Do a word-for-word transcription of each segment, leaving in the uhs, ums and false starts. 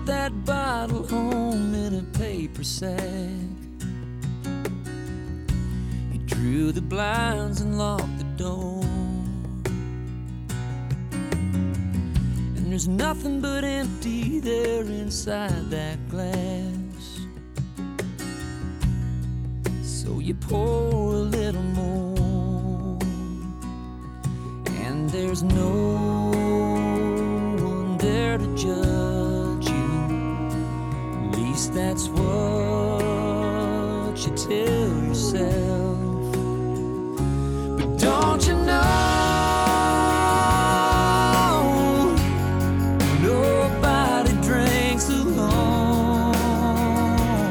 that bottle home in a paper sack. He drew the blinds and locked the door. And there's nothing but empty there inside that glass. So you pour a little more, and there's no one there to judge you. At least that's what you tell yourself. But don't you know, nobody drinks alone.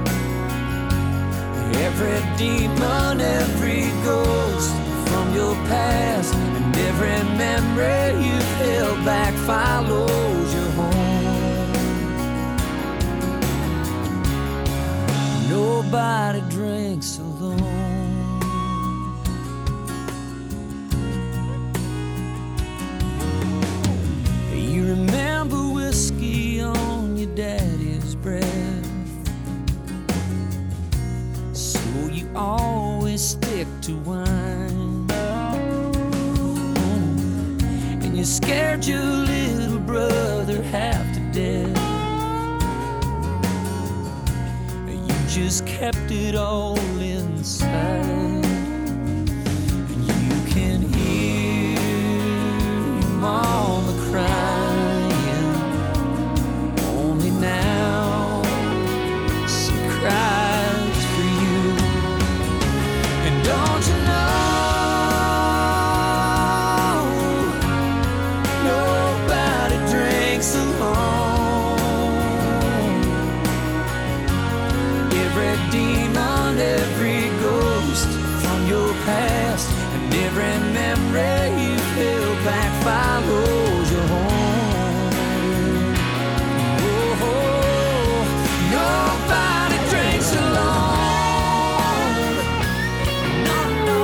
Every demon, every ghost from your past, and every memory you've held back follows you home. Nobody drinks alone. You remember whiskey on your daddy's breath, so you always stick to wine. And you scared your little brother half to death. You just kept it all inside. And you can hear your mama crying. Only now she cries for you. And don't you know, nobody drinks alone. Every demon, every ghost from your past, and every memory you've held back follows you home. Oh, nobody drinks alone. No, no.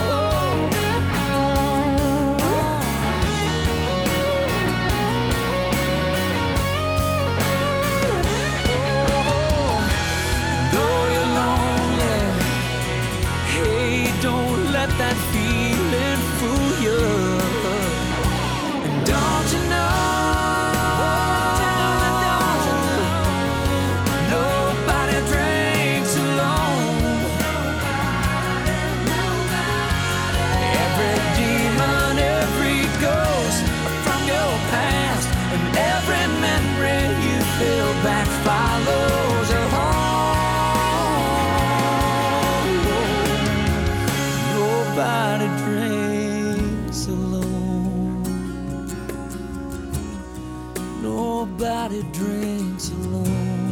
Though you're lonely, hey, don't let that feeling fool you. And don't you know, nobody drinks alone. Every demon, every ghost from your past, and every memory you feel back follows you home. Nobody drinks alone. Nobody drinks alone.